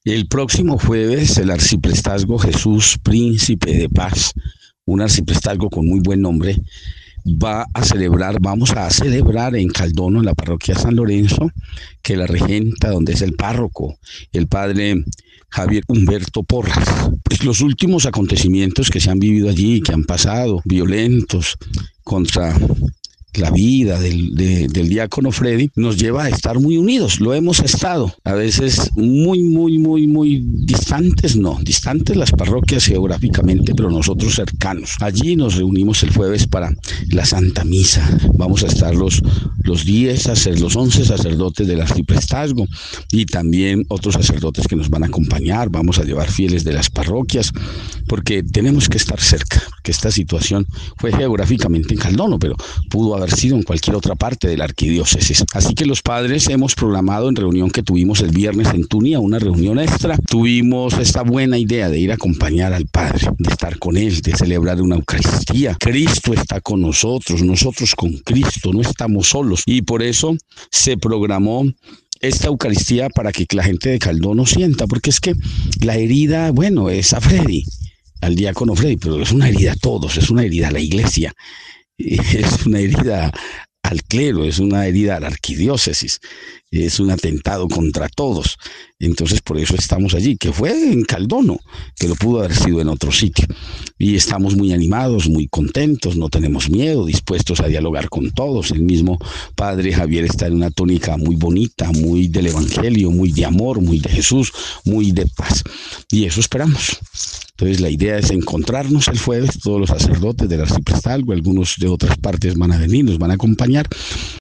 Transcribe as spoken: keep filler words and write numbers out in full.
El próximo jueves, el arciprestazgo Jesús Príncipe de Paz, un arciprestazgo con muy buen nombre, va a celebrar, vamos a celebrar en Caldono, en la parroquia San Lorenzo, que la regenta, donde es el párroco, el padre Javier Humberto Porras. Pues los últimos acontecimientos que se han vivido allí, que han pasado, violentos, contra la vida del, de, del diácono Freddy, nos lleva a estar muy unidos. Lo hemos estado, a veces muy, muy, muy, muy distantes, no, distantes las parroquias geográficamente, pero nosotros cercanos. Allí nos reunimos el jueves para la Santa Misa. Vamos a estar los, los diez, los once sacerdotes del arciprestazgo y también otros sacerdotes que nos van a acompañar. Vamos a llevar fieles de las parroquias, porque tenemos que estar cerca, porque esta situación fue geográficamente en Caldono, pero pudo haber sido en cualquier otra parte de la arquidiócesis. Así que los padres hemos programado en reunión que tuvimos el viernes en Tunia, una reunión extra, tuvimos esta buena idea de ir a acompañar al Padre, de estar con Él, de celebrar una Eucaristía. Cristo está con nosotros, nosotros con Cristo, no estamos solos, y por eso se programó esta Eucaristía para que la gente de Caldono sienta, porque es que la herida, bueno, es a Freddy, al diácono Freddy, pero es una herida a todos, es una herida a la iglesia, es una herida al clero, es una herida a la arquidiócesis, es un atentado contra todos. Entonces por eso estamos allí, que fue en Caldono, que lo pudo haber sido en otro sitio. Y estamos muy animados, muy contentos, no tenemos miedo, dispuestos a dialogar con todos. El mismo padre Javier está en una tónica muy bonita, muy del Evangelio, muy de amor, muy de Jesús, muy de paz. Y eso esperamos. Entonces la idea es encontrarnos el jueves, todos los sacerdotes del arciprestazgo, algunos de otras partes van a venir, nos van a acompañar,